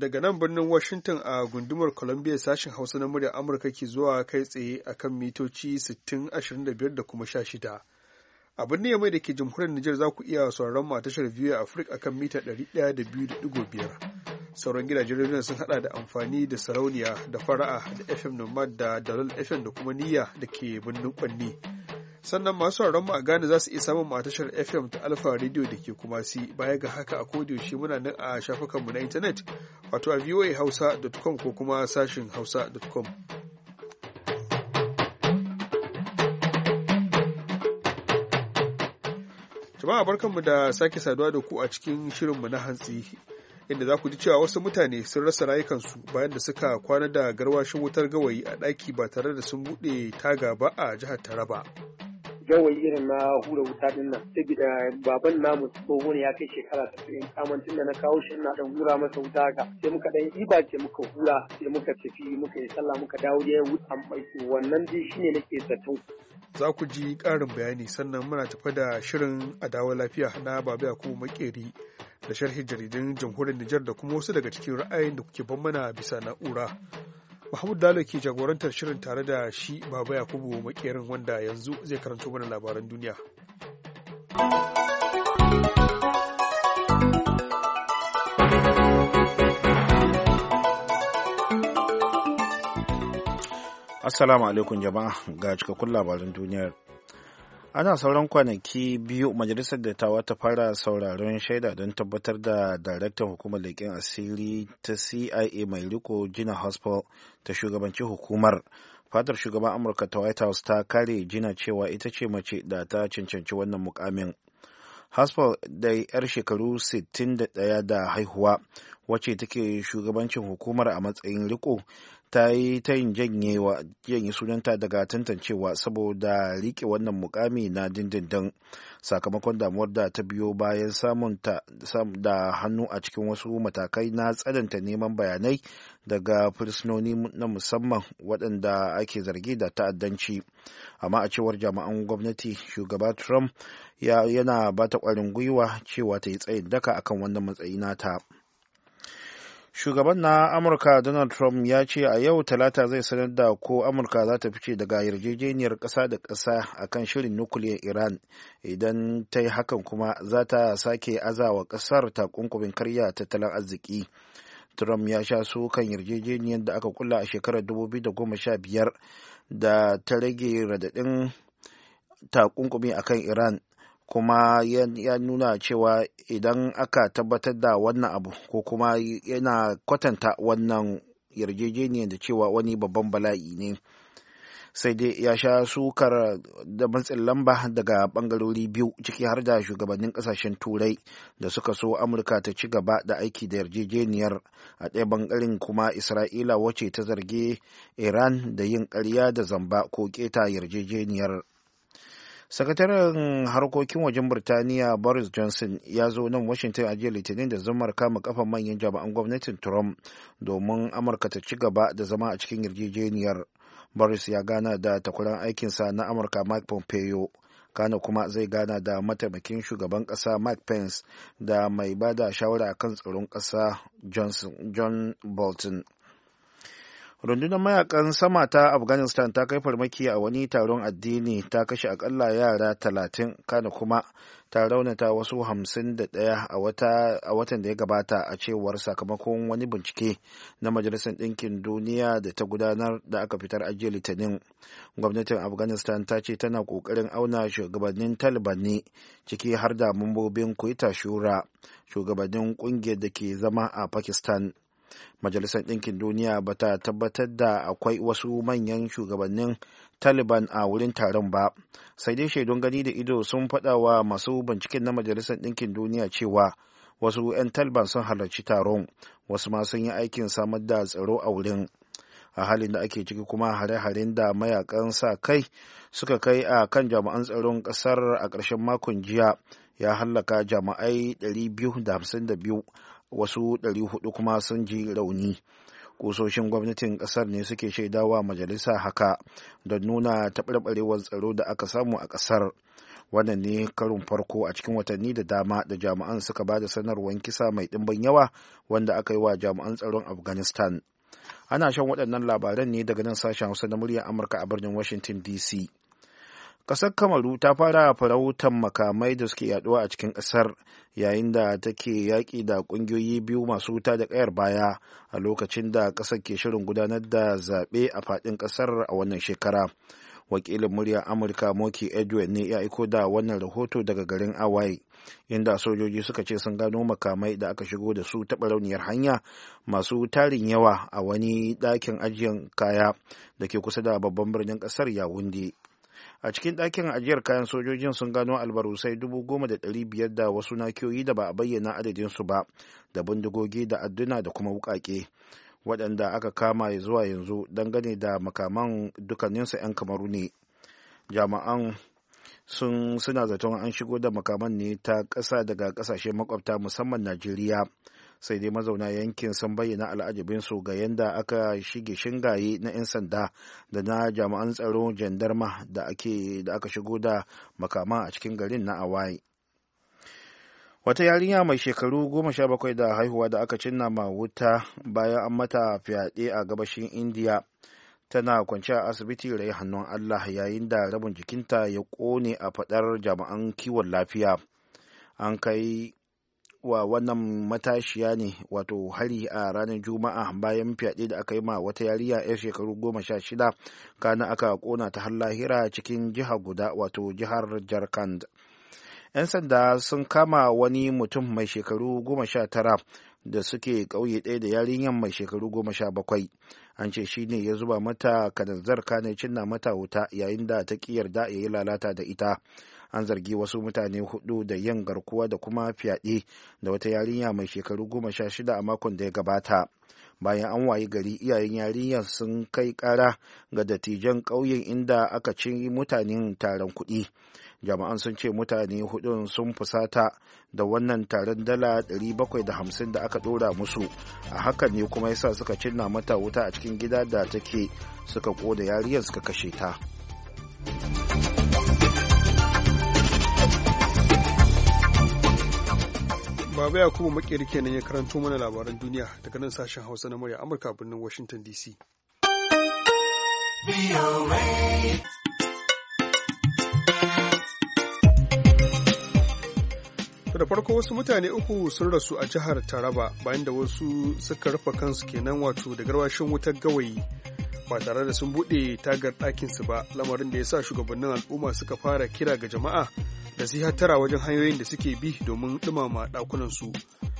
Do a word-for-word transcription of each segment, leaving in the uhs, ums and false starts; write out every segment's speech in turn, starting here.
daga nan birnin Washington a gundumar Columbia sashen Hausa na muryar Amurka ke zuwa kai tsaye akan mitoci sittin, ashirin da biyar da kuma sha shida. A birnin Yamai da ke jamhuriyar Nijar za ku iya sauraron mu a tashar V O A Africa akan mita ɗari ɗaya da biyu da ɗigo biyar. Sauran gidajen rediyon sun hada da amfani da sarauniya da fara'a da F M Nomad da Dalol F M da kuma Niyya da ke birnin Kwanni. Sannan masu sauraron mu a Ghana za su iya samun mu a tashar F M ta Alpha Radio da ke Kumasi. Baya ga haka a kodayaushe muna nan a shafukanmu na intanet wato a voa hausa dot com ko kuma sashin hausa dot com. Jama'a barkanmu da sake saduwa da ku a cikin shirinmu na hantsi inda za ku ji cewa wasu mutane sun rasa rayukansu bayan da suka kwana da garwashin wutar gawayi a ɗaki ba tare da sun buɗe taga ba a jihar Taraba. Gawayi irin na hura wuta din nan saboda baban namu tsoho ne ya kai shekara tasa'in kamancin da na kawo shi ina dan hura masa wuta haka sai muka dan iba ce muka hura sai muka tafi muka yi sallah muka dawo da wutan baiki wannan dai shine nake zato. Za ku ji ƙarin bayani sannan muna tafi da shirin a dawo lafiya na Baba Yakubu Makeri da sharhin jaridun jamhuriyar Nijar da kuma wasu daga cikin ra'ayin da kuke ban mana bisa na'ura. Mahmud Dalo ke jagorantar shirin tare da shi Baba Yakubu Makerin wanda yanzu zai karanto mana labaran duniya. Assalamu alaikum jama'a ga cikakkun labaran duniyar. Ana sauran kwanaki biyu majalisar dattawa ta fara sauraron shaida don tabbatar da daraktan hukumar leƙen asiri ta C I A mai riko Gina Haspel ta shugabanci hukumar. Fadar shugaban Amurka ta White House ta kare Gina cewa ita ce mace da ta cancanci wannan mukamin. Haspel da yar shekaru sittin da ɗaya da haihuwa wacce take shugabancin hukumar a matsayin riko ta yi ta yin janye sunanta daga tantancewa saboda rike wannan mukami na dindindin sakamakon damuwar da ta biyo bayan samun da hannu a cikin wasu matakai na tsananta neman bayanai daga fursunoni na musamman waɗanda ake zargi da ta'addanci. Amma a cewar jami'an gwamnati shugaba Trump yana ba ta ƙwarin gwiwa cewa ta yi tsayin daka akan wannan matsayi nata. Shugaban na Amurka Donald Trump ya ce a yau Talata zai sanar da ko Amurka za ta fice daga yarjejeniyar ƙasa da ƙasa a kan shirin nukiliyar Iran idan ta yi hakan kuma za ta sake azawa ƙasar takunkumin karya tattalin arziki. Trump ya sha su kan yarjejeniyar da aka kula a shekarar dubu biyu da goma sha biyar da ta rage radadin takunkumi a kan Iran. Kuma ya nuna cewa idan aka tabbatar da wannan abu ko kuma yana kwatanta wannan yarjejeniyar da cewa wani babban bala'i ne, sai dai ya sha sukar da matsin lamba daga bangarori biyu ciki har da shugabannin kasashen turai da suka so Amurka ta ci gaba da aiki da yarjejeniyar, a ɗaya bangaren kuma Isra'ila wacce ta zarge Iran da yin ƙarya da zamba ko keta yarjejeniyar. Sakataren harkokin wajen Birtaniya Boris Johnson ya zo nan Washington a jiya Litinin da zumar kama kafan manyan jami'an gwamnatin Trump domin Amurka ta ci gaba da zama a cikin yarjejeniyar. Boris ya gana da takwaran aikinsa na Amurka Mike Pompeo, kana kuma zai gana da mataimakin shugaban ƙasa Mike Pence da mai ba da shawara kan tsaron ƙasa John Bolton. Rundunar mayakan sama ta Afghanistan ta kai farmaki a wani taron addini ta kashe akalla yara talatin kana kuma ta raunata wasu hamsin da ɗaya a watan da ya gabata a cewar sakamakon wani bincike na Majalisar Ɗinkin Duniya da ta gudanar da aka fitar a jiya Litinin. Gwamnatin Afghanistan ta ce tana ƙoƙarin auna shugabannin Taliban ne ciki har da mambobin Quetta Shura, shugabannin ƙungiyar da ke zama a Pakistan. Majalisar Ɗinkin Duniya ba ta tabbatar da akwai wasu manyan shugabannin Taliban a wurin taron ba, sai dai shaidun gani da ido sun faɗa wa masu binciken na Majalisar Ɗinkin Duniya cewa wasu 'yan Taliban sun halarci taron, wasu ma sun yi aikin samar da tsaro a wurin. A halin da ake ciki kuma hare-haren da mayakan sa kai suka kai a kan jami'an tsaron ƙasar a ƙarshen makon jiya ya hallaka jami'ai ɗari biyu da hamsin da biyu, wasu ɗari hudu kuma sun ji rauni. Kusoshin gwamnatin ƙasar ne suke shaidawa majalisa haka don nuna taɓarɓarewar tsaro da aka samu a ƙasar. wannan ne karin farko a cikin watanni da dama da jami'an suka ba da sanarwar kisa mai ɗimbin yawa wanda aka yi wa jami'an tsaron Afghanistan. Ana shan waɗannan labaran ne daga nan sashen Hausa na muryar Amurka a birnin Washington D C. Ƙasar Kamaru ta fara farautar makamai da suke yaduwa a cikin ƙasar yayin da take yaƙi da ƙungiyoyi biyu masu wuta da ƙayar baya a lokacin da ƙasar ke shirin gudanar da zaɓe a faɗin ƙasar a wannan shekara. Wakilin muryar Amurka Moki Edwin ne ya aiko da wannan rahoto daga garin Awai, inda sojoji suka ce sun gano makamai da aka shigo da su ta barauniyar hanya masu tarin yawa a wani ɗakin ajiyar kaya da ke kusa da babban birnin ƙasar Yawunde. A cikin ɗakin ajiyar kayan sojojin sun gano albarusai dubu goma da ɗari biyar da wasu nakiyoyi da ba a bayyana adadinsu ba, da bindigogi da adduna da kuma wuƙaƙe. Waɗanda aka kama zuwa yanzu dangane da makaman dukkaninsu 'yan Kamaru ne. Jami'an sun suna zaton an shigo da makaman ne ta ƙasa daga ƙasashe makwabta musamman Najeriya. Sai dai mazauna yankin sun bayyana al'ajabinsu ga yadda aka shige shingaye na 'yan sanda da na jami'an tsaro jandarma da aka shigo da makama a cikin garin na Awai. Wata yarinya mai shekaru goma sha bakwai da haihuwa da aka cinna ma wuta bayan an mata fyaɗe a gabashin Indiya tana kwance a asibiti rai hannun Allah yayin da rabin jikinta ya ƙone a faɗar jami'an kiwon lafiya. An kai wa wannan matashiya ne wato hari a ranar Juma'a bayan fyaɗe da aka yi ma wata yarinya 'yar shekaru goma sha shida, kana aka ƙona ta har lahira cikin jiha guda wato jihar Jharkhand. 'Yan sanda sun kama wani mutum mai shekaru goma sha tara da suke ƙauye ɗaya da yarinyar mai shekaru goma sha bakwai. An ce shi ne ya zuba mata kananzar kane cinna mata wuta yayin da ta ƙi yarda ya yi lalata da ita. An zargi wasu mutane hudu da yin garkuwa da kuma fyaɗe da wata yarinya mai shekaru goma sha shida a makon da ya gabata. Bayan an wayi gari, iyayen yarinyar sun kai ƙara ga dattijan ƙauyen inda aka ci mutanen taron kuɗi. Jama'an sun ce mutane hudun sun fusata da wannan taron dala ɗari bakwai da hamsin da aka ɗora musu, a hakan ne kuma yasa suka cinna mata wuta a cikin gida da take, suka ƙona yariyar suka kashe ta. Baba Yakubu Makeri kenan ya karanto mana labaran duniya daga nan sashen Hausa na murya Amurka birnin Washington D C. Da farko wasu mutane uku sun rasu a jihar Taraba bayan da wasu suka rufe kansu kenan wato da garwashin wutar gawayi ba tare da sun buɗe tagar ɗakinsu ba, lamarin da ya sa shugabannin al'umma suka fara kira ga jama'a da su hattara wajen hanyoyin da suke bi domin ɗumama ɗakunansu.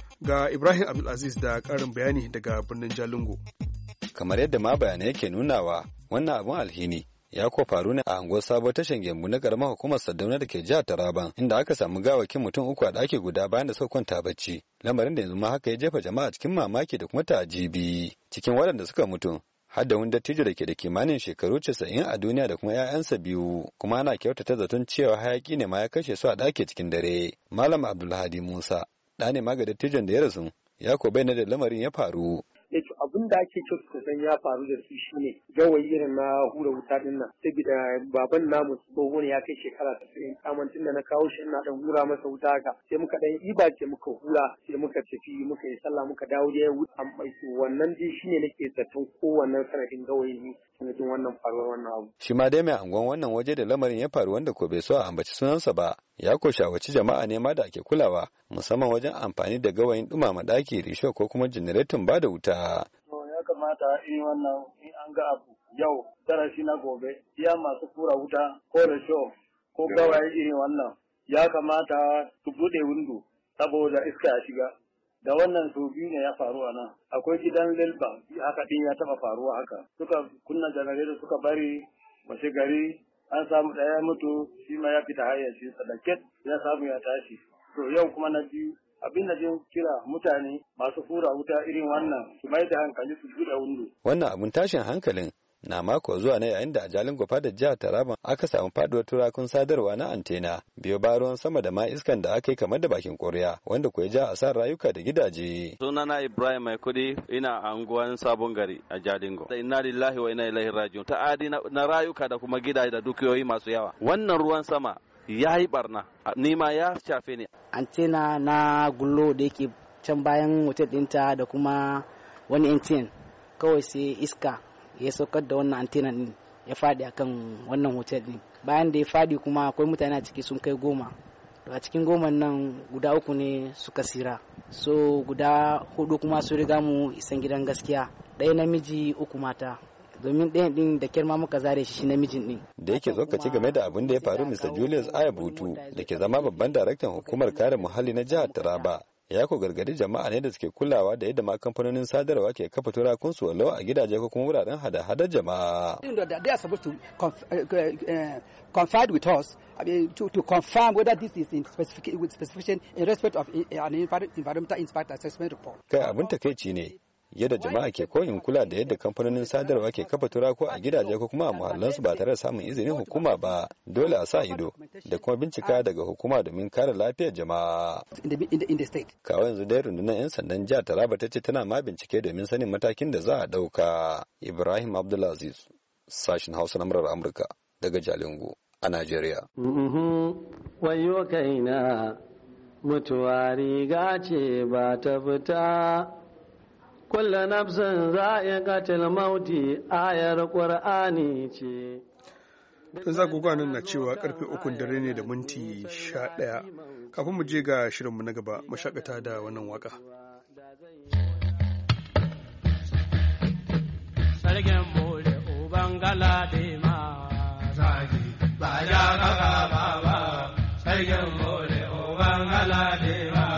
Ga Ibrahim Abdulaziz da ƙarin bayani daga birnin Jalingo. Kamar yadda ma bayanai yake nunawa, wannan abun alhini ya ko faru ne a unguwar Sabo tashan Gembu na karamar hukumar Sardauna da ke jihar Taraban, inda aka samu gawakin mutum uku a ɗaki guda bayan da suka kwanta bacci. Lamarin da yanzu ma haka ya jefa jama'a cikin mamaki da kuma ta'ajibi. Cikin waɗanda suka mutu har da wani dattijo da ke da kimanin shekaru casa'in a duniya da kuma 'ya'yansa biyu, kuma ana kyautata zaton cewa hayaki ne ma ya kashe su a ɗaki cikin dare. Malam Abdulhadi Musa, ɗa ne ma ga dattijon da ya rasu, ya ko bayyana da lamarin ya faru. ya ce abin da ake kyau san ya faru da su shine gawayi irin na hura wuta din nan saboda baban namu tsoho ne ya kai shekara tasa'in kamantin da na kawo shi ina dan hura masa wuta haka sai muka dan iba ce muka hura sai muka tafi muka yi sallah muka dawo da wuta an bai su wannan dai shine nake zaton kowannen sanadin gawayi ne sanadin wannan faruwar wannan abu. Shi ma dai mai angon wannan waje da lamarin ya faru wanda ko bai so a ambaci sunansa ba ya ko shawarci jama'a ne ma da ake kulawa musamman wajen amfani da gawayin dumama daki risho ko kuma janareton ba da wuta. Ya kamata in wannan in an ga abu yau darasi na gobe iya masu kura wuta ko risho ko gawayi irin wannan ya kamata su bude windo saboda iska ya shiga. Da wannan sau biyu ne ya faru a nan. Akwai gidan Lelba haka din ya taba faruwa haka. Suka kunna janareto suka bari mace gari an samu ɗaya mutu shi ma ya fita hayyaci sadaket ya samu ya tashi. To yau kuma na biyu abin da jin kira mutane masu fura wuta irin wannan su mai da hankali su buɗe windo. Wannan abun tashin hankalin na mako zuwa ne yayin da a Jalin Gwafa da jihar Taraba aka samu faduwar turakun sadarwa na antena biyo ba ruwan sama da ma iskan da aka yi kamar da bakin ƙwarya wanda kuwa ja asar rayuka da gidaje. Sunana Ibrahim Mai Kudi ina anguwan Sabon Gari a Jalingo. Inna lillahi wa inna ilaihi raji'un. Ta'adi na rayuka da kuma gidaje da dukiyoyi masu yawa. Wannan ruwan sama ya yi barna, ni ma ya shafe ni. Antena na gullo da yake can bayan hotel ɗinta da kuma wani anten kawai sai iska ya saukar da wannan antena ɗin ya faɗi akan wannan hotel ɗin. Bayan da ya faɗi kuma akwai mutane a ciki sun kai goma. A cikin goma nan guda uku ne suka sira, so guda hudu kuma su riga mu isan gidan gaskiya, ɗaya namiji uku mata, domin ɗayan ɗin da kirma muka zare shi namijin ɗin. Da yake tsokaci game da abin da ya faru, Mister Julius Ayabutu da ke zama babban daraktan hukumar kare muhalli na jihar Taraba ya ko gargadi jama'a ne da suke kulawa da yadda ma kamfanonin sadarwa ke kafa turakun su walau a gidaje ko kuma wuraren hada-hadar jama'a. They are supposed to confide with us, I mean, to, to confirm whether this is in specific, with specification in respect of an environmental impact assessment report. Kai abin takeici ne yadda jama'a ke koyin kula da yadda kamfanonin sadarwa ke kafa turako a gidaje ko kuma a muhallansu ba tare da samun izinin hukuma ba. Dole a sa ido da kuma bincika daga hukuma domin kare lafiyar jama'a. Kawo yanzu dai rundunar 'yan sandan jihar Taraba ta ce tana ma bincike domin sanin matakin da za a ɗauka. Ibrahim Abdulaziz, sashen Hausa na murar Amurka daga Jalingo a Najeriya. Wayo kaina mutuwa riga ce ba ta fita. Kulla nafsin za'iqatul mauti ayar Qur'ani ce. Tun zagugu nan na cewa karfe ukun dare ne da minti sha ɗaya. Kafin mu je ga shirinmu na gaba, mashakata da wannan waka. Sarkin bole uban galade ma zagi ba ya kaka baba. Sarkin bole uban galade ma.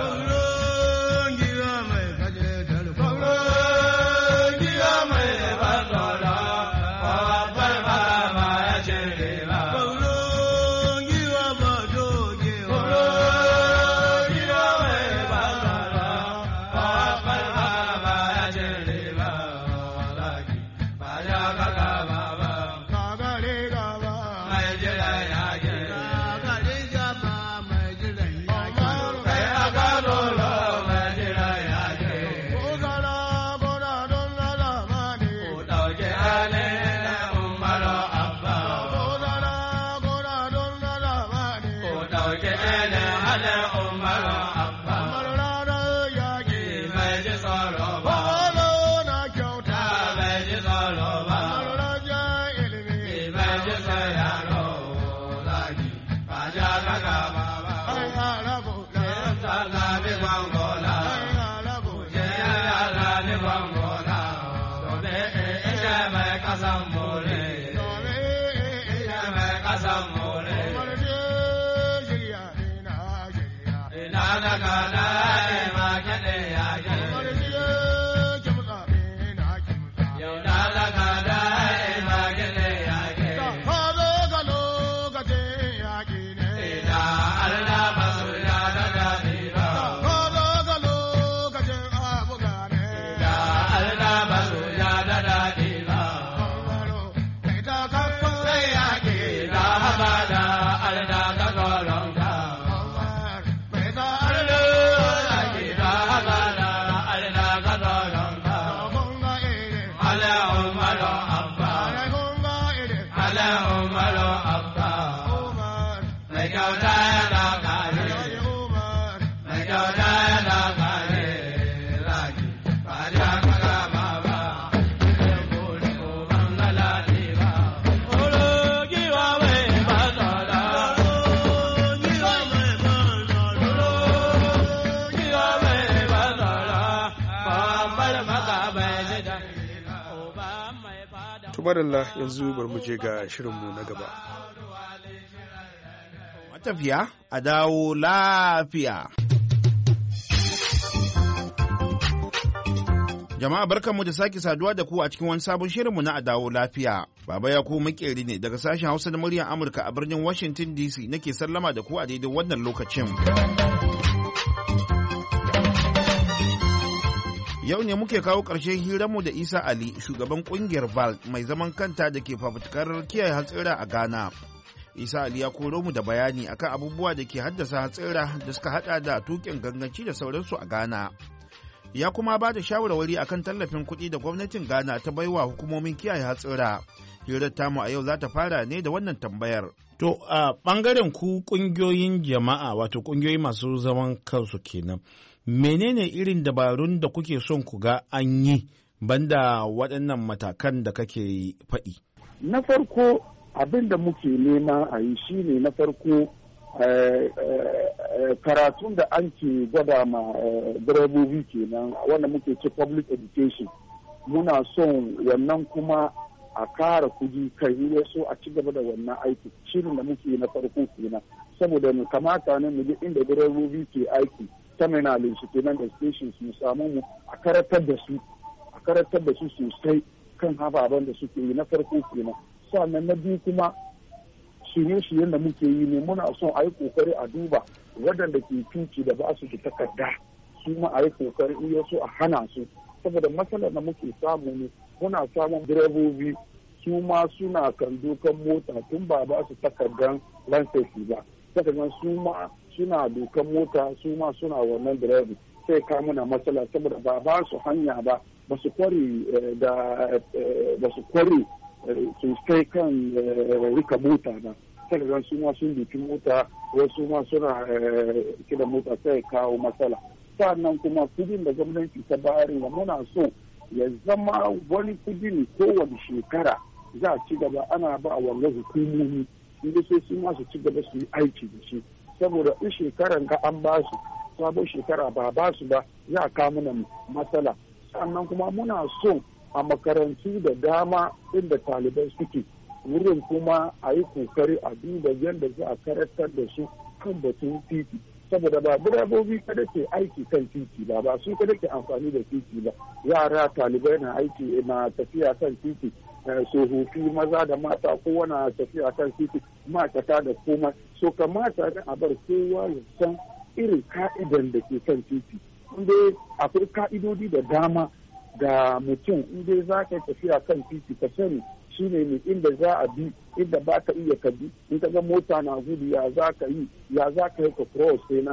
Tubaralla yanzu bar mu je ga shirinmu na gaba. Matafiya a dawo lafiya. Jama'a barkanmu da sake saduwa da ku a cikin wani sabon shirinmu na a dawo lafiya. Baba ya ku makeri ne daga sashen Hausa na muryar Amurka a birnin Washington D C nake sallama da ku a daidai wannan lokacin. Yau ne muke kawo ƙarshen hiranmu da Isa Ali, shugaban ƙungiyar V A L mai zaman kanta da ke fafutukar kiyaye hatsira a Ghana. Isa Ali ya koro mu da bayani akan abubuwa da ke haddasa hatsira da suka hada da tuƙin ganganci da sauransu a Ghana. Ya kuma ba da shawarwari akan tallafin kuɗi da gwamnatin Ghana ta baiwa hukumomin kiyaye hatsira, Hirar tamu a yau za ta fara ne da wannan tambayar. To a ɓangaren ku ƙungiyoyin jama'a wato ƙungiyoyi masu zaman kansu kenan, menene irin dabarun da kuke son ku ga an yi banda waɗannan matakan da kake faɗi? Na farko abin da muke nema a yi shi ne na farko karatun da an ke gwada ma direbobi kenan wanda muke ce public education. Muna son wannan kuma a kara kuji kai ya so a ci gaba da wannan aiki shirin da muke na farko kenan saboda mu kamata ne mu je inda direbobi ke aiki terminalin su kenan da stations mu samu mu a karatar da su a karatar da su sosai kan ababen da suke yi na farko kenan. Sannan na biyu kuma shirye-shiryen da muke yi ne muna son a yi kokari a duba waɗanda ke tuki da ba su da takarda su ma a yi kokari in ya so a hana su saboda matsalar da muke samu ne muna samun direbobi su ma suna kan dokan mota tun ba ba su takardar lansesi ba takardar su ma suna dokan mota su ma suna wannan direba sai ka muna matsala saboda ba ba su hanya ba ba su kware da ba su kware sosai kan rika mota ba takardar su ma sun doki mota wasu ma suna kida mota sai kawo matsala. Sannan kuma kudin da gwamnati ta bayar da muna so ya zama wani kudi ne kowane shekara za a ci gaba ana ba a wannan hukumomi inda sai su masu ci gaba su yi aiki da shi saboda in shekaran ga an ba su sabon shekara ba ba su ba za a kawo mana matsala. Sannan kuma muna so a makarantu da dama inda talibai suke wurin kuma a yi kokari a duba yadda za a karantar da su kan batun titi saboda ba direbobi kada ke aiki kan titi ba ba su kada ke amfani da titi ba yara talibai na aiki na tafiya kan titi tsofaffi maza da mata kowa na tafiya kan titi ma'aikata da komai so kamata ne a bar kowa ya san irin ka'idan da ke kan titi inda akwai ka'idodi da dama da mutum inda za ka tafiya kan titi ka sani shine ne inda za a bi inda ba ka iya ka bi in ka ga mota na gudu ya za ka yi ya za ka yi ka cross kenan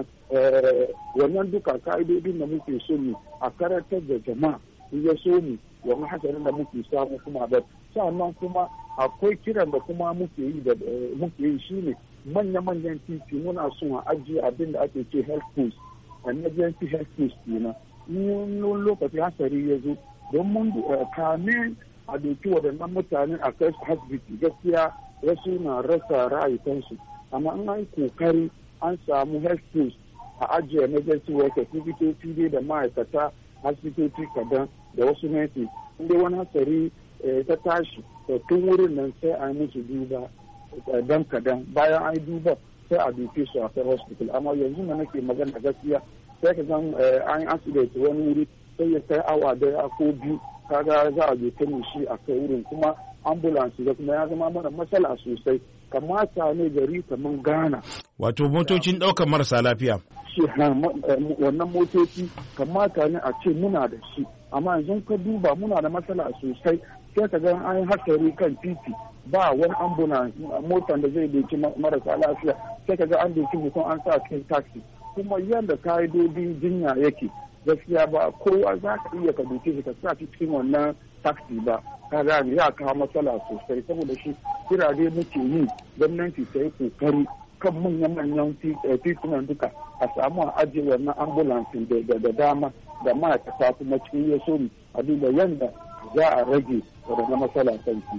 wannan duka ka'idodin da muke so ne a karantar da jama'a in ya so ne wannan hasarin da muke samu kuma da sannan kuma akwai kiran da kuma muke yi da muke yi shine manya-manyan titi muna son a ajiye abin da ake ce health post emergency health post kenan in lokaci hasari ya zo don mun kame a doki waɗannan mutane a kai su asibiti gaskiya wasu na rasa rayukansu amma an yi kokari an samu health post a ajiye emergency workers likitoci dai da ma'aikata asibitoci kadan da wasu nurses inda wani hasari ta tashi tun wurin nan sai a yi musu duba dan kadan bayan an yi duba sai a doke su a kai hospital amma yanzu na nake magana gaskiya sai ka zan an yi accident wani wuri sai ya kai awa daya ko biyu kaga za a je kan shi a kai wurin kuma ambulance da kuma ya zama mana matsala sosai kamata ne gari kamar Ghana wato motocin ɗaukar marasa lafiya shi wannan motoci kamata ne a ce muna da shi amma yanzu ka duba muna da matsala sosai sai ka ga an yi hatsari kan titi ba wani ambulance motar da zai doki marasa lafiya sai ka ga an doki mutum an sa cikin taxi kuma yadda ka'idodin jinya yake gaskiya ba kowa za ka iya ka duke shi ka sa shi cikin wannan taxi ba ka gane ya kawo matsala sosai saboda shi kirare muke yi gwamnati ta yi kokari kan manyan-manyan titunan duka a samu a ajiye wannan ambulance da dama da ma'aikata kuma cikin ya so a duba yadda za a rage wadannan matsala kan titi.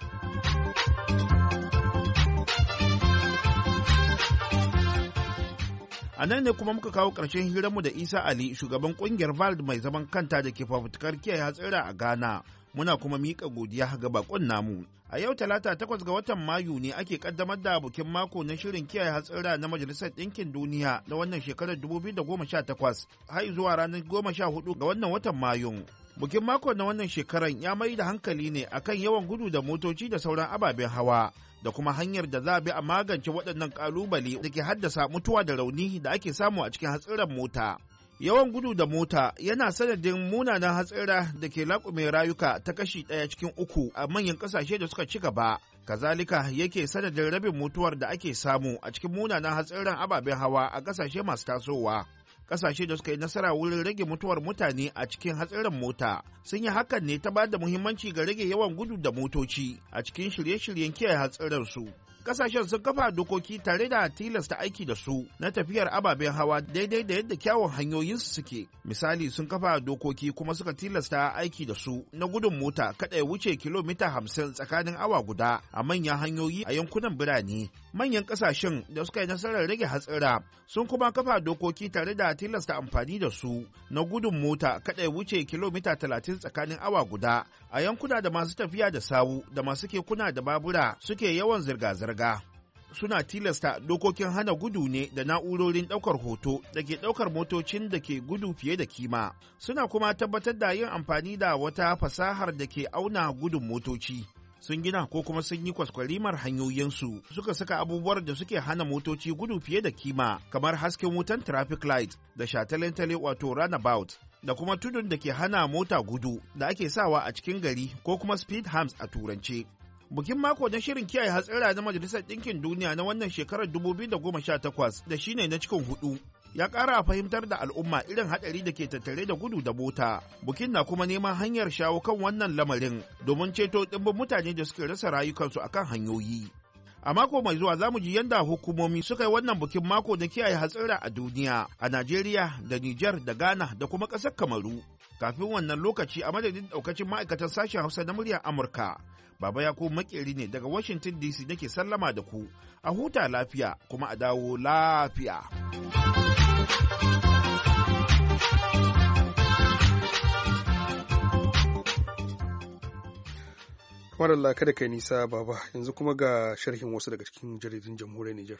A nan ne kuma muka kawo ƙarshen hiranmu da Isa Ali, shugaban ƙungiyar V A L D mai zaman kanta da ke fafutukar kiyaye hatsira a Ghana. Muna kuma miƙa godiya ga bakon namu. A yau talata takwas ga watan Mayu ne ake kaddamar da bukin mako na shirin kiyaye hatsira na Majalisar Ɗinkin Duniya na wannan shekarar dubu biyu da goma sha takwas har zuwa ranar goma sha hudu ga wannan watan Mayun. Bukin mako na wannan shekaran ya mai da hankali ne akan yawan gudu da motoci da sauran ababen hawa da kuma hanyar da za a bi a magance waɗannan ƙalubale da ke haddasa mutuwa da rauni da ake samu a cikin hatsarin mota. Yawan gudu da mota yana sanadin munanan hatsira da ke laƙume rayuka ta kashi ɗaya cikin uku a manyan ƙasashe da suka ci gaba. Kazalika yake sanadin rabin mutuwar da ake samu a cikin munanan hatsiran ababen hawa a ƙasashe masu tasowa. Ƙasashe da suka yi nasara wurin rage mutuwar mutane a cikin hatsarin mota sun yi hakan ne ta ba da muhimmanci ga rage yawan gudu da motoci a cikin shirye-shiryen kiyaye hatsarin su. Kasashen sun kafa dokoki tare da tilasta aiki da su na tafiyar ababen hawa daidai da yadda kyawun hanyoyinsu suke. Misali, sun kafa dokoki kuma suka tilasta aiki da su na gudun mota kada ya wuce kilomita hamsin tsakanin awa guda a manyan hanyoyi a yankunan birane. Manyan kasashen da suka yi nasarar rage hatsira sun kuma kafa dokoki tare da tilasta amfani da su na gudun mota kada ya wuce kilomita talatin tsakanin awa guda a yankuna da masu tafiya da sawu da masu kekuna da babura suke yawan zirga-zirga. Suna tilasta dokokin hana gudu ne da na'urorin ɗaukar hoto da ke ɗaukar motocin da ke gudu fiye da kima. Suna kuma tabbatar da yin amfani da wata fasahar da ke auna gudun motoci. Sun gina ko kuma sun yi kwaskwarimar hanyoyinsu suka saka abubuwan da suke hana motoci gudu fiye da kima kamar hasken wutan traffic light da shataletale wato runabout da kuma tudun da ke hana mota gudu da ake sawa a cikin gari ko kuma speed humps a turance. Bukin mako na shirin kiyaye hatsira na Majalisar Ɗinkin Duniya na wannan shekarar dubu biyu da goma sha takwas da shine na cikin hudu ya ƙara fahimtar da al'umma irin haɗari da ke tattare da gudu da mota. Bukin na kuma neman hanyar shawo kan wannan lamarin domin ceto ɗimbin mutane da suke rasa rayukansu akan hanyoyi. A mako mai zuwa za mu ji yadda hukumomi suka yi wannan bukin mako na kiyaye hatsira a duniya a Najeriya da Nijar da Ghana da kuma ƙasar Kamaru. Kafin wannan lokaci a madadin ɗaukacin ma'aikatan sashen Hausa na muryar Amurka, Baba Yakubu Makeri ne daga Washington D C nake sallama da ku, a huta lafiya kuma a dawo lafiya. Kamar Allah kada kai nisa Baba, yanzu kuma ga sharhin wasu daga cikin jaridun jamhuriyar Nijar.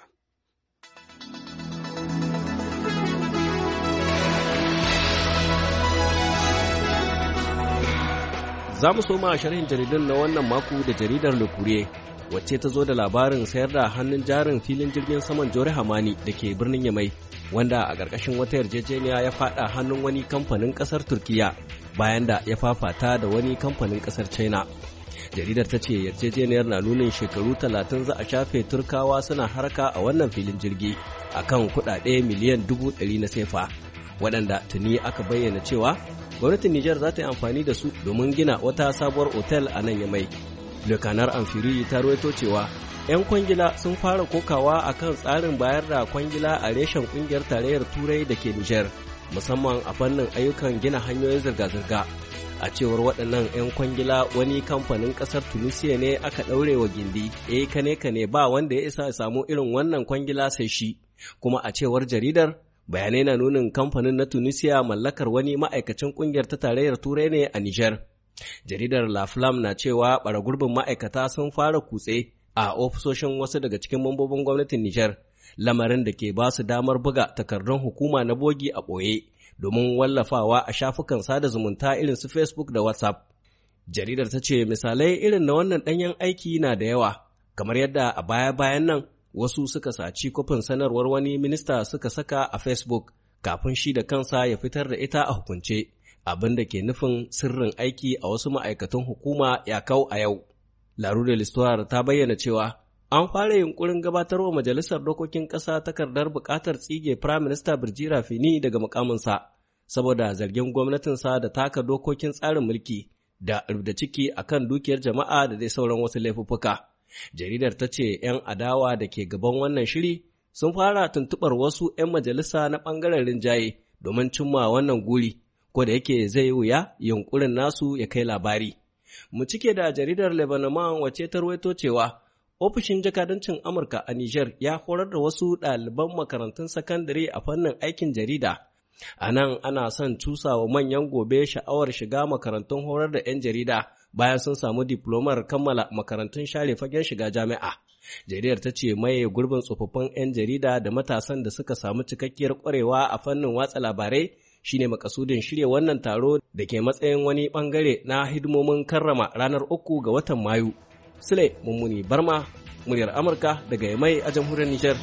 Za mu soma sharhin jaridun na wannan mako da jaridar Le Courrier, wacce ta zo da labarin sayar da hannun jarin filin jirgin saman Jore Hamani da ke birnin Yamai, wanda a ƙarƙashin wata yarjejeniya ya faɗa hannun wani kamfanin ƙasar Turkiya bayan da ya fafata da wani kamfanin ƙasar China. Jaridar ta ce yarjejeniyar na nunin shekaru talatin za a shafe Turkawa suna harka a wannan filin jirgi akan kuɗaɗe miliyan dubu ɗari na sefa, waɗanda tuni aka bayyana cewa gwamnatin Nijar za ta yi amfani da su domin gina wata sabuwar otel a nan Yamai. Lokanar Amfiri ta ruwaito cewa 'yan kwangila sun fara kokawa a kan tsarin bayar da kwangila a reshen kungiyar tarayyar Turai da ke Nijar, musamman a fannin ayyukan gina hanyoyin zirga-zirga. A cewar waɗannan 'yan kwangila wani kamfanin ƙasar Tunisia ne aka ɗaure wa gindi, eh kane-kane ba wanda ya isa ya samu irin wannan kwangila sai shi, kuma a cewar jaridar bayanai na nunin kamfanin na Tunisia mallakar wani ma'aikacin kungiyar ta tarayyar Turai ne a Nijar. Jaridar La Flamme na cewa ɓaragurbin ma'aikata sun fara kutse a ofisoshin wasu daga cikin mambobin gwamnatin Nijar, lamarin da ke ba su damar buga takardun hukuma na bogi a ɓoye domin wallafawa a shafukan sada zumunta irin su Facebook da WhatsApp. Jaridar ta ce misalai irin na wannan ɗanyen aiki na da yawa, kamar yadda a baya-bayan nan wasu suka saci kofin sanarwar wani minista suka saka a Facebook kafin shi da kansa ya fitar da ita a hukunce, abin da ke nufin sirrin aiki a wasu ma'aikatan hukuma ya kau a yau. La Rue de l'Histoire ta bayyana cewa an fara yunkurin gabatarwa Majalisar Dokokin Ƙasa takardar buƙatar tsige Prime Minister Birji Rafini daga mukaminsa saboda zargin gwamnatinsa da taka dokokin tsarin mulki da rubda ciki akan dukiyar jama'a da dai sauran wasu laifuffuka. Jaridar ta ce 'yan adawa da ke gaban wannan shiri sun fara tuntuɓar wasu 'yan majalisa na ɓangaren rinjaye domin cimma wannan guri, ko da yake zai wuya yunkurin nasu ya kai labari. Mu cike da jaridar Lebanon wace ta rawaito cewa ofishin jakadancin Amurka a Nijar ya horar da wasu ɗaliban makarantun sakandare a fannin aikin jarida. A nan ana son cusawa manyan gobe sha'awar shiga makarantun horar da 'yan jarida bayan sun samu diplomar kammala makarantun share fagen shiga jami'a. Jaridar ta ce maye gurbin tsofaffin 'yan jarida da matasan da suka samu cikakkiyar ƙwarewa a fannin watsa labarai shine makasudin shirya wannan taro da ke matsayin wani bangare na hidimomin karrama ranar uku ga watan Mayu. Sule Mummuni Barma, muryar Amurka daga Yamai a jamhuriyar Nijar.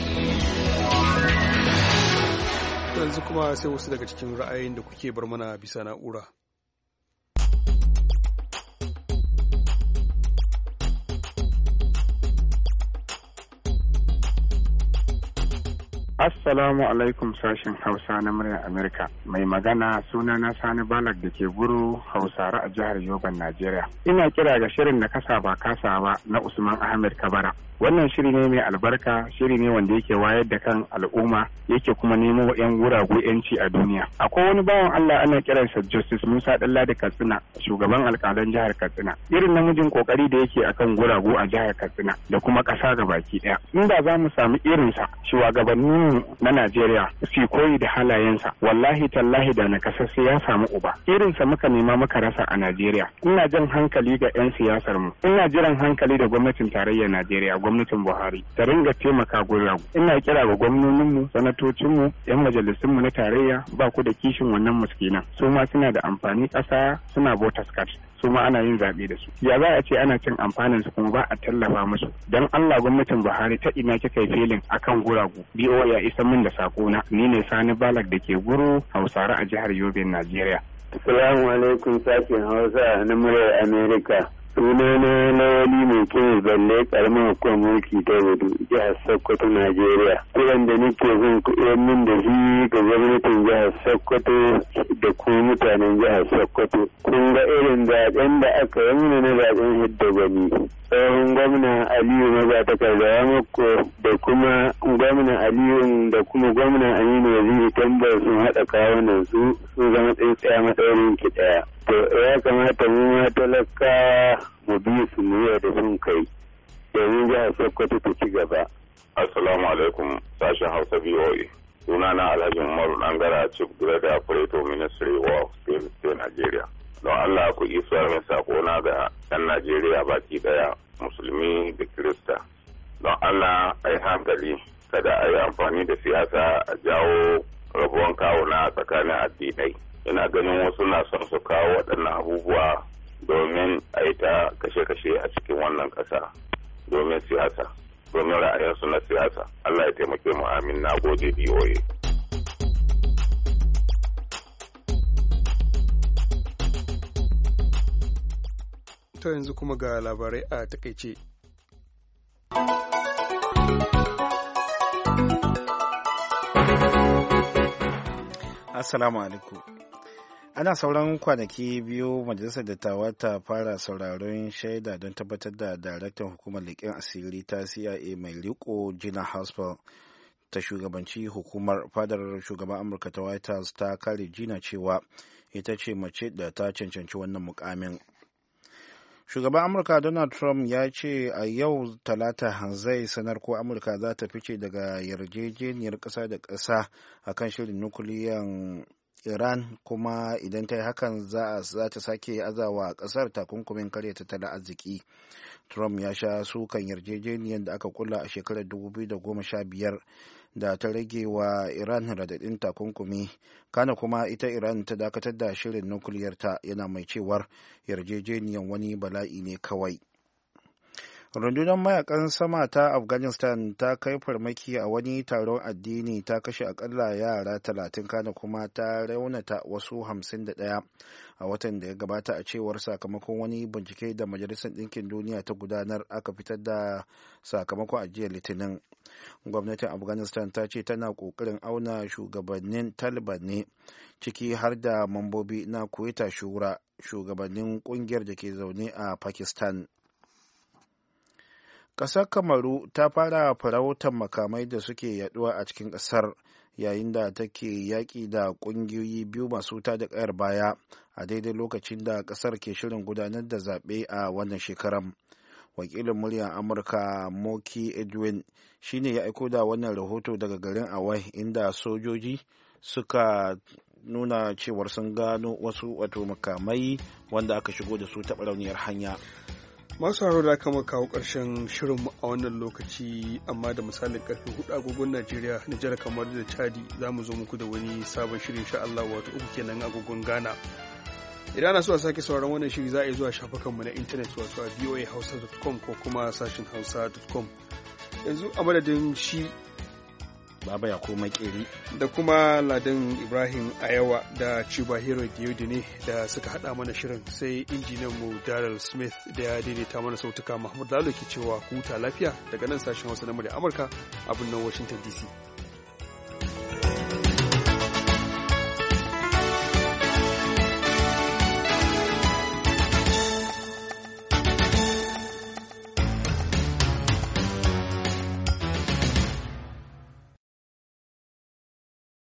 Yanzu kuma sai wasu daga cikin ra'ayin da kuke bar mana bisa na'ura. Assalamu alaikum sashen Hausa na muryar Amerika. Mai magana suna na Sani Balak da ke Guru Hausare a jihar Yoban, Najeriya. Ina kira ga shirin da kasa ba kasa ba na Usman Ahmed Kabara. Wannan shiri ne mai albarka, shiri ne wanda yake wayar da kan al'umma, yake kuma nemo wa 'yan guragu 'yanci a duniya. Akwai wani bawan Allah ana kiransa Justice Musa Dalladi Katsina, shugaban alƙalan jihar Katsina. Irin namijin kokari da yake akan guragu a jihar Katsina da kuma ƙasa gabaki ɗaya. Inda za mu samu irinsa shugabannin na Najeriya su koyi da halayensa, wallahi tallahi da nakasashe ya samu uba. Irinsa muka nema muka rasa a Najeriya. Ina jan hankali ga 'yan siyasar mu. Ina jiran hankali da gwamnatin tarayyar Najeriya, gwamnatin Buhari, ta ringa taimaka guragu. Ina kira ga gwamnoninmu, sanatocinmu, 'yan majalisunmu na tarayya, ba ku da kishin wannan muskinan. Su ma suna da amfani ƙasa, suna voters card. Su ma ana yin zaɓe da su. Ya za a ce ana cin amfanin su kuma ba a tallafa musu. Dan Allah gwamnatin Buhari ta ina kika yi filin akan guragu. B O ya isa min da sakona. Ni ne Sani Balak da ke Guru Hausare a jihar Yobe, Najeriya. Assalamu alaikum sashen Hausa na muryar Amerika. Sunana Lawali mai kyau balle karamar hukumar mulki ta Wadu, jihar Sokoto, Najeriya. Kiran da nake zan kuɗin min da shi ga gwamnatin jihar Sokoto da kuma mutanen jihar Sokoto. Kun ga irin zaɓen da aka yi mana na zaɓen hidda gwani. Tsohon gwamna Aliyu Maza ta karzawa mako da kuma gwamna Aliyu da kuma gwamna Aminu Waziri Tambar sun haɗa kawunan su sun zama tsaye matsayin ki ɗaya. To ya kamata mu ma talaka mu bi su mu da sun kai domin jihar Sokoto ta ci gaba. Assalamu alaikum sashen Hausa B O A. Sunana Alhaji Umaru Dangara, Chief Grade Operator Ministry of State State Nigeria. Don Allah ku isa min sakona ga 'yan Najeriya baki daya, musulmi da Kirista. Don Allah a yi hankali, kada a yi amfani da siyasa a jawo rabuwan kawuna tsakanin addinai. Ina ganin wasu na son su kawo waɗannan abubuwa domin a yi ta kashe-kashe a cikin wannan ƙasa domin siyasa, domin ra'ayinsu na siyasa. Allah ya taimake mu, amin. Na gode B O A. To yanzu kuma ga labarai a takaice. Assalamu alaikum. Ana sauran kwanaki biyu majalisar dattawa ta fara sauraron shaida don tabbatar da daraktan hukumar leƙen asiri ta C I A mai riko Gina Haspel ta shugabanci hukumar. Fadar shugaban Amurka ta White House ta kare Gina cewa ita ce mace da ta cancanci wannan mukamin. Shugaban Amurka Donald Trump ya ce a yau Talata zai sanar ko Amurka za ta fice daga yarjejeniyar ƙasa da ƙasa akan shirin nukiliyan Iran, kuma idan ta yi hakan za ta sake azawa ƙasar takunkumin karya tattalin arziki. Trump ya sha sukan yarjejeniyar da aka kula a shekarar dubu biyu da goma sha biyar da ta rage wa Iran radadin takunkumi, kana kuma ita Iran ta dakatar da shirin nukiliyarta, yana mai cewar yarjejeniyar wani bala'i ne kawai. Rundunar mayakan sama ta Afghanistan ta kai farmaki a wani taron addini, ta kashe akalla yara talatin, kana kuma ta raunata wasu hamsin da ɗaya a watan da ya gabata, a cewar sakamakon wani bincike da Majalisar Ɗinkin Duniya ta gudanar. Aka fitar da sakamakon a jiya Litinin. Gwamnatin Afghanistan ta ce tana ƙoƙarin auna shugabannin Taliban ne, ciki har da mambobi na Quetta Shura, shugabannin ƙungiyar da ke zaune a Pakistan. Ƙasar Kamaru ta fara farautar makamai da suke yaduwa a cikin ƙasar, yayin da take yaƙi da ƙungiyoyi biyu masu ta da ƙayar baya a daidai lokacin da ƙasar ke shirin gudanar da zaɓe a wannan shekarar. Wakilin muryar Amurka Moki Edwin shine ya aiko da wannan rahoto daga garin Awai, inda sojoji suka nuna cewar sun gano wasu wato makamai wanda aka shigo da su ta barauniyar hanya. Masu haro da aka kawo ƙarshen shirinmu a wannan lokaci, amma da misalin karfe hudu agogon Najeriya, Nijar, kamar da Chadi za mu zo muku da wani sabon shirin sha Allah, wato uku kenan agogon Ghana. Idan ana so a sake sauran wannan shiri za a yi zuwa shafukanmu na intanet, wato a voa hausa dot com ko kuma sashin hausa dot com. Yanzu a madadin shi Baba ya koma Makeri da kuma Ladan Ibrahim Ayawa da Chuba Hero Diodine da suka hada mana shirin, sai injiniyan mu Daryl Smith da ya daidaita mana sautuka. Mahmud Lalo ke cewa ku huta lafiya daga nan sashen Hausa na Amurka a birnin Washington D C.